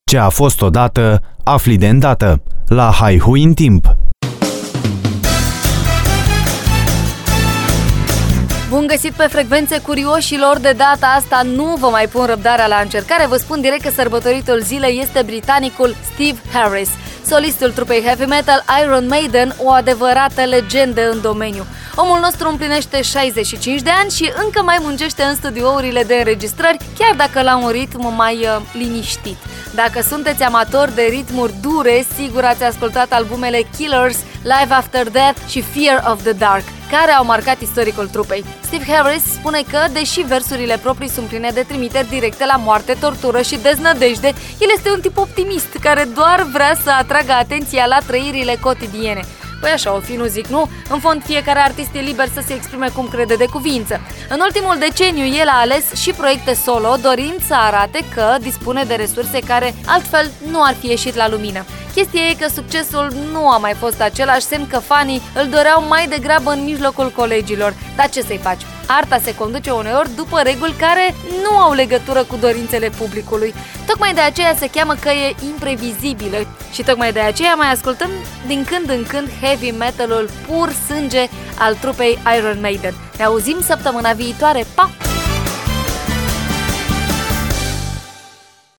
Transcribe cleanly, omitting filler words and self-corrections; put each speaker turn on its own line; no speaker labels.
Ce a fost odată, afli de îndată, la Haihui în timp.
Bun găsit pe frecvențe curioșilor, de data asta nu vă mai pun răbdarea la încercare, vă spun direct că sărbătoritul zilei este britanicul Steve Harris, solistul trupei heavy metal Iron Maiden, o adevărată legendă în domeniu. Omul nostru împlinește 65 de ani și încă mai muncește în studiourile de înregistrări, chiar dacă la un ritm mai liniștit. Dacă sunteți amatori de ritmuri dure, sigur ați ascultat albumele Killers, Live After Death și Fear of the Dark, care au marcat istoricul trupei. Steve Harris spune că, deși versurile proprii sunt pline de trimiteri directe la moarte, tortură și deznădejde, el este un tip optimist care doar vrea să atragă atenția la trăirile cotidiene. Păi așa o fi, nu zic, nu? În fond, fiecare artist e liber să se exprime cum crede de cuvință. În ultimul deceniu, el a ales și proiecte solo, dorind să arate că dispune de resurse care altfel nu ar fi ieșit la lumină. Chestia e că succesul nu a mai fost același, semn că fanii îl doreau mai degrabă în mijlocul colegilor. Dar ce să-i faci? Arta se conduce uneori după reguli care nu au legătură cu dorințele publicului. Tocmai de aceea se cheamă că e imprevizibilă și tocmai de aceea mai ascultăm din când în când heavy metalul pur sânge al trupei Iron Maiden. Ne auzim săptămâna viitoare, pa!